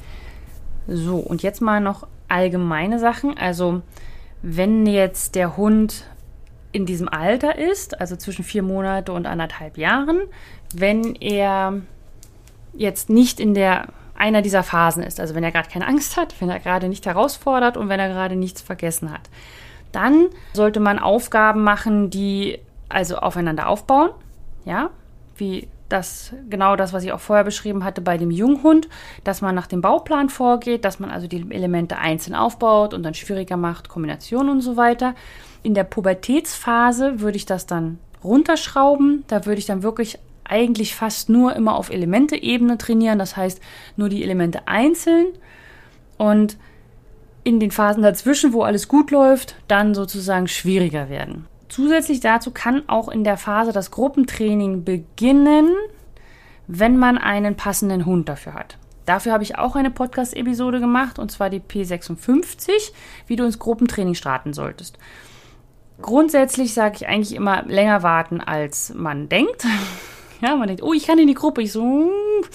So, und jetzt mal noch allgemeine Sachen. Also, wenn jetzt der Hund in diesem Alter ist, also zwischen 4 Monate und 1,5 Jahren, wenn er jetzt nicht in einer dieser Phasen ist, also wenn er gerade keine Angst hat, wenn er gerade nicht herausfordert und wenn er gerade nichts vergessen hat, dann sollte man Aufgaben machen, die also aufeinander aufbauen, ja, wie das, was ich auch vorher beschrieben hatte bei dem Junghund, dass man nach dem Bauplan vorgeht, dass man also die Elemente einzeln aufbaut und dann schwieriger macht, Kombinationen und so weiter. In der Pubertätsphase würde ich das dann runterschrauben, da würde ich dann wirklich eigentlich fast nur immer auf Elemente-Ebene trainieren, das heißt nur die Elemente einzeln und in den Phasen dazwischen, wo alles gut läuft, dann sozusagen schwieriger werden. Zusätzlich dazu kann auch in der Phase das Gruppentraining beginnen, wenn man einen passenden Hund dafür hat. Dafür habe ich auch eine Podcast-Episode gemacht, und zwar die P56, wie du ins Gruppentraining starten solltest. Grundsätzlich sage ich eigentlich immer länger warten, als man denkt. Ja, man denkt, ich kann in die Gruppe. Ich so,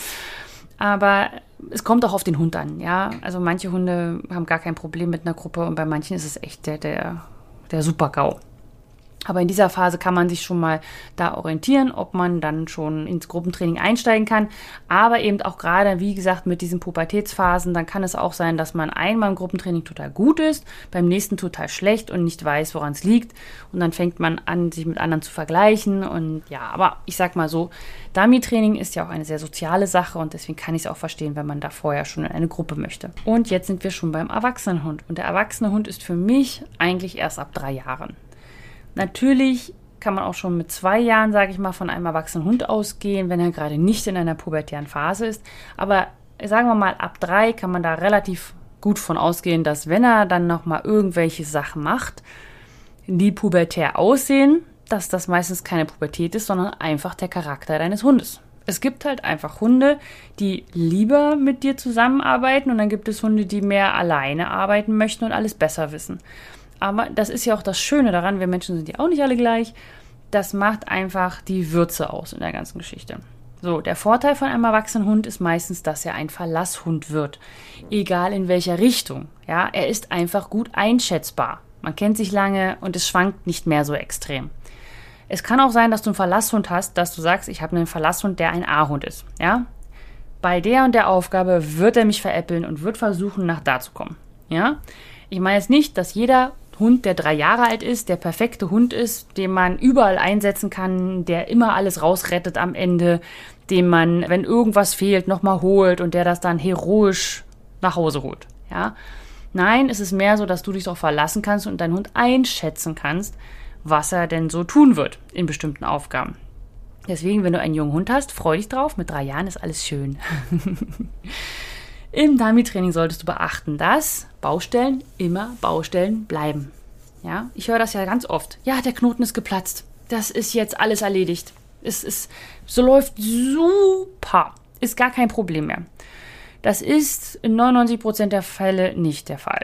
aber es kommt auch auf den Hund an. Ja, also manche Hunde haben gar kein Problem mit einer Gruppe und bei manchen ist es echt der Super-GAU. Aber in dieser Phase kann man sich schon mal da orientieren, ob man dann schon ins Gruppentraining einsteigen kann. Aber eben auch gerade, wie gesagt, mit diesen Pubertätsphasen, dann kann es auch sein, dass man einmal im Gruppentraining total gut ist, beim nächsten total schlecht und nicht weiß, woran es liegt. Und dann fängt man an, sich mit anderen zu vergleichen. Und ja, aber ich sag mal so, Dummy-Training ist ja auch eine sehr soziale Sache und deswegen kann ich es auch verstehen, wenn man da vorher schon in eine Gruppe möchte. Und jetzt sind wir schon beim Erwachsenenhund. Und der erwachsene Hund ist für mich eigentlich erst ab 3 Jahren. Natürlich kann man auch schon mit 2 Jahren, sage ich mal, von einem erwachsenen Hund ausgehen, wenn er gerade nicht in einer pubertären Phase ist. Aber sagen wir mal, ab 3 kann man da relativ gut von ausgehen, dass wenn er dann nochmal irgendwelche Sachen macht, die pubertär aussehen, dass das meistens keine Pubertät ist, sondern einfach der Charakter deines Hundes. Es gibt halt einfach Hunde, die lieber mit dir zusammenarbeiten und dann gibt es Hunde, die mehr alleine arbeiten möchten und alles besser wissen. Aber das ist ja auch das Schöne daran, wir Menschen sind ja auch nicht alle gleich. Das macht einfach die Würze aus in der ganzen Geschichte. So, der Vorteil von einem erwachsenen Hund ist meistens, dass er ein Verlasshund wird. Egal in welcher Richtung. Ja, er ist einfach gut einschätzbar. Man kennt sich lange und es schwankt nicht mehr so extrem. Es kann auch sein, dass du einen Verlasshund hast, dass du sagst, ich habe einen Verlasshund, der ein A-Hund ist. Ja? Bei der und der Aufgabe wird er mich veräppeln und wird versuchen, nach da zu kommen. Ja? Ich meine jetzt nicht, dass jeder Hund, der 3 Jahre alt ist, der perfekte Hund ist, den man überall einsetzen kann, der immer alles rausrettet am Ende, den man, wenn irgendwas fehlt, nochmal holt und der das dann heroisch nach Hause holt. Ja? Nein, es ist mehr so, dass du dich darauf verlassen kannst und deinen Hund einschätzen kannst, was er denn so tun wird in bestimmten Aufgaben. Deswegen, wenn du einen jungen Hund hast, freu dich drauf. Mit 3 Jahren ist alles schön. Im Dummy-Training solltest du beachten, dass Baustellen immer Baustellen bleiben. Ja, ich höre das ja ganz oft. Ja, der Knoten ist geplatzt. Das ist jetzt alles erledigt. So läuft super. Ist gar kein Problem mehr. Das ist in 99% der Fälle nicht der Fall.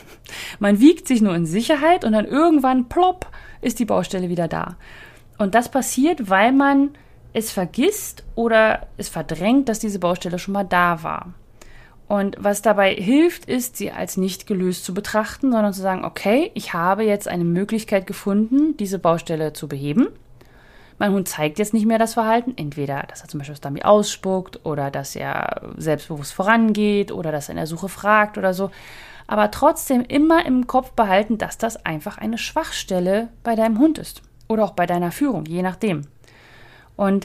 Man wiegt sich nur in Sicherheit und dann irgendwann, plopp, ist die Baustelle wieder da. Und das passiert, weil man es vergisst oder es verdrängt, dass diese Baustelle schon mal da war. Und was dabei hilft, ist, sie als nicht gelöst zu betrachten, sondern zu sagen, okay, ich habe jetzt eine Möglichkeit gefunden, diese Baustelle zu beheben. Mein Hund zeigt jetzt nicht mehr das Verhalten, entweder, dass er zum Beispiel das Dummy ausspuckt oder dass er selbstbewusst vorangeht oder dass er in der Suche fragt oder so. Aber trotzdem immer im Kopf behalten, dass das einfach eine Schwachstelle bei deinem Hund ist. Oder auch bei deiner Führung, je nachdem. Und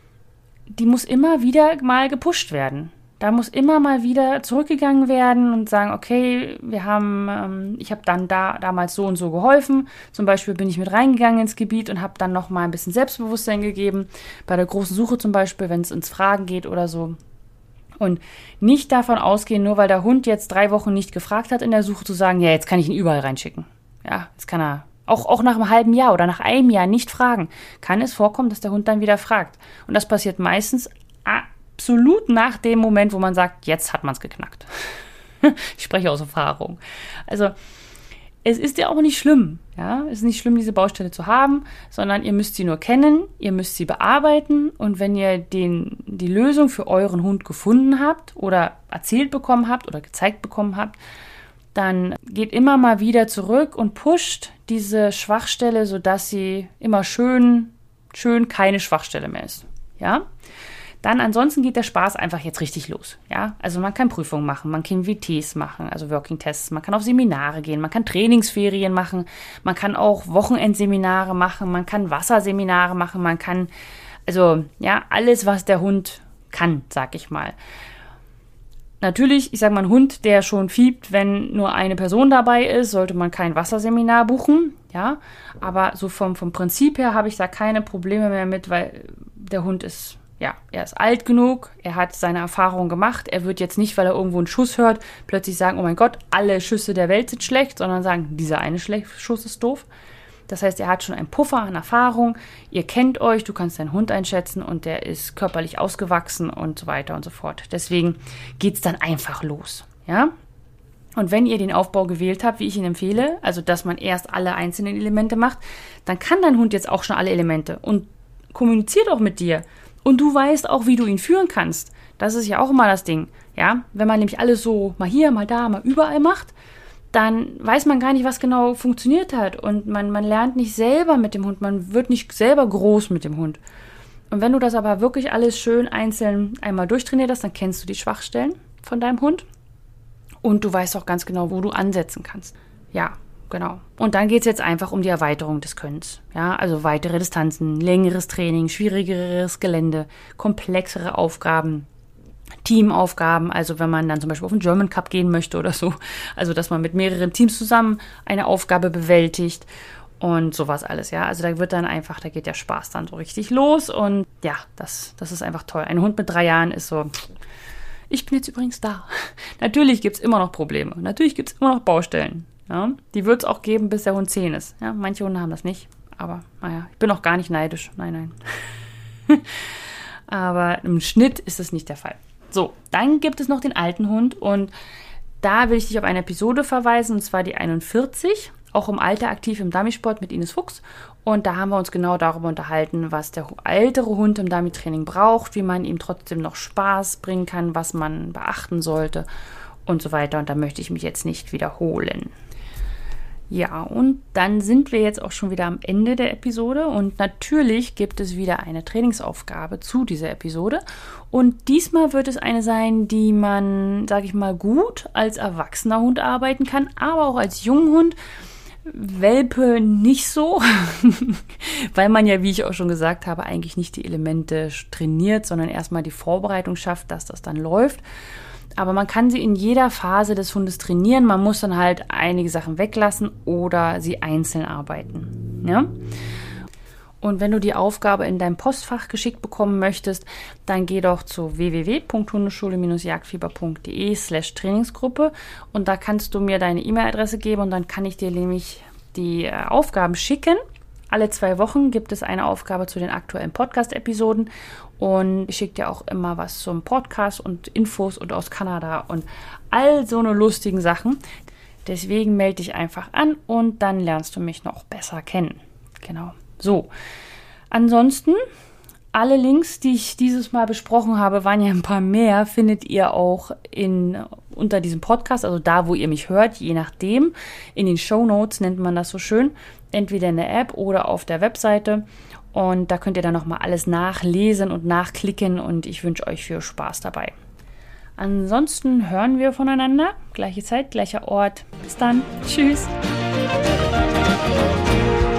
die muss immer wieder mal gepusht werden. Da muss immer mal wieder zurückgegangen werden und sagen, okay, ich habe dann damals so und so geholfen. Zum Beispiel bin ich mit reingegangen ins Gebiet und habe dann noch mal ein bisschen Selbstbewusstsein gegeben. Bei der großen Suche zum Beispiel, wenn es ins Fragen geht oder so. Und nicht davon ausgehen, nur weil der Hund jetzt 3 Wochen nicht gefragt hat in der Suche, zu sagen, ja, jetzt kann ich ihn überall reinschicken. Ja, jetzt kann er auch nach einem halben Jahr oder nach einem Jahr nicht fragen. Kann es vorkommen, dass der Hund dann wieder fragt. Und das passiert meistens absolut nach dem Moment, wo man sagt, jetzt hat man es geknackt. Ich spreche aus Erfahrung. Also es ist ja auch nicht schlimm. Ja? Es ist nicht schlimm, diese Baustelle zu haben, sondern ihr müsst sie nur kennen, ihr müsst sie bearbeiten und wenn ihr die Lösung für euren Hund gefunden habt oder erzählt bekommen habt oder gezeigt bekommen habt, dann geht immer mal wieder zurück und pusht diese Schwachstelle, sodass sie immer schön keine Schwachstelle mehr ist. Ja? Dann ansonsten geht der Spaß einfach jetzt richtig los. Ja? Also man kann Prüfungen machen, man kann WTs machen, also Working Tests, man kann auf Seminare gehen, man kann Trainingsferien machen, man kann auch Wochenendseminare machen, man kann Wasserseminare machen, man kann, also ja, alles, was der Hund kann, sag ich mal. Natürlich, ich sage mal, ein Hund, der schon fiebt, wenn nur eine Person dabei ist, sollte man kein Wasserseminar buchen, ja, aber so vom Prinzip her habe ich da keine Probleme mehr mit, weil der Hund ist, ja, er ist alt genug, er hat seine Erfahrung gemacht, er wird jetzt nicht, weil er irgendwo einen Schuss hört, plötzlich sagen, oh mein Gott, alle Schüsse der Welt sind schlecht, sondern sagen, dieser eine Schuss ist doof. Das heißt, er hat schon einen Puffer an Erfahrung, ihr kennt euch, du kannst deinen Hund einschätzen und der ist körperlich ausgewachsen und so weiter und so fort. Deswegen geht's dann einfach los, ja? Und wenn ihr den Aufbau gewählt habt, wie ich ihn empfehle, also dass man erst alle einzelnen Elemente macht, dann kann dein Hund jetzt auch schon alle Elemente und kommuniziert auch mit dir. Und du weißt auch, wie du ihn führen kannst. Das ist ja auch immer das Ding, ja? Wenn man nämlich alles so mal hier, mal da, mal überall macht, dann weiß man gar nicht, was genau funktioniert hat. Und man lernt nicht selber mit dem Hund, man wird nicht selber groß mit dem Hund. Und wenn du das aber wirklich alles schön einzeln einmal durchtrainiert hast, dann kennst du die Schwachstellen von deinem Hund. Und du weißt auch ganz genau, wo du ansetzen kannst. Ja, genau. Und dann geht es jetzt einfach um die Erweiterung des Könnens. Ja, also weitere Distanzen, längeres Training, schwierigeres Gelände, komplexere Aufgaben. Teamaufgaben, also wenn man dann zum Beispiel auf den German Cup gehen möchte oder so, also dass man mit mehreren Teams zusammen eine Aufgabe bewältigt und sowas alles, ja, also da geht der Spaß dann so richtig los und ja, das ist einfach toll. Ein Hund mit 3 Jahren ist so, ich bin jetzt übrigens da. Natürlich gibt es immer noch Probleme, natürlich gibt es immer noch Baustellen, ja, die wird es auch geben, bis der Hund 10 ist, ja, manche Hunde haben das nicht, aber naja, ich bin auch gar nicht neidisch, nein. aber im Schnitt ist es nicht der Fall. So, dann gibt es noch den alten Hund und da will ich dich auf eine Episode verweisen, und zwar die 41, auch im Alter aktiv im Dummy-Sport mit Ines Fuchs. Und da haben wir uns genau darüber unterhalten, was der ältere Hund im Dummy-Training braucht, wie man ihm trotzdem noch Spaß bringen kann, was man beachten sollte und so weiter. Und da möchte ich mich jetzt nicht wiederholen. Ja, und dann sind wir jetzt auch schon wieder am Ende der Episode und natürlich gibt es wieder eine Trainingsaufgabe zu dieser Episode und diesmal wird es eine sein, die man, sage ich mal, gut als erwachsener Hund arbeiten kann, aber auch als Junghund. Welpe nicht so, weil man ja, wie ich auch schon gesagt habe, eigentlich nicht die Elemente trainiert, sondern erstmal die Vorbereitung schafft, dass das dann läuft. Aber man kann sie in jeder Phase des Hundes trainieren. Man muss dann halt einige Sachen weglassen oder sie einzeln arbeiten. Ja? Und wenn du die Aufgabe in deinem Postfach geschickt bekommen möchtest, dann geh doch zu www.hundeschule-jagdfieber.de/Trainingsgruppe und da kannst du mir deine E-Mail-Adresse geben und dann kann ich dir nämlich die Aufgaben schicken. Alle 2 Wochen gibt es eine Aufgabe zu den aktuellen Podcast-Episoden und ich schicke dir auch immer was zum Podcast und Infos und aus Kanada und all so eine lustigen Sachen. Deswegen melde dich einfach an und dann lernst du mich noch besser kennen. Genau. So, ansonsten, alle Links, die ich dieses Mal besprochen habe, waren ja ein paar mehr, findet ihr auch unter diesem Podcast, also da, wo ihr mich hört, je nachdem. In den Shownotes nennt man das so schön, entweder in der App oder auf der Webseite. Und da könnt ihr dann nochmal alles nachlesen und nachklicken und ich wünsche euch viel Spaß dabei. Ansonsten hören wir voneinander. Gleiche Zeit, gleicher Ort. Bis dann. Tschüss.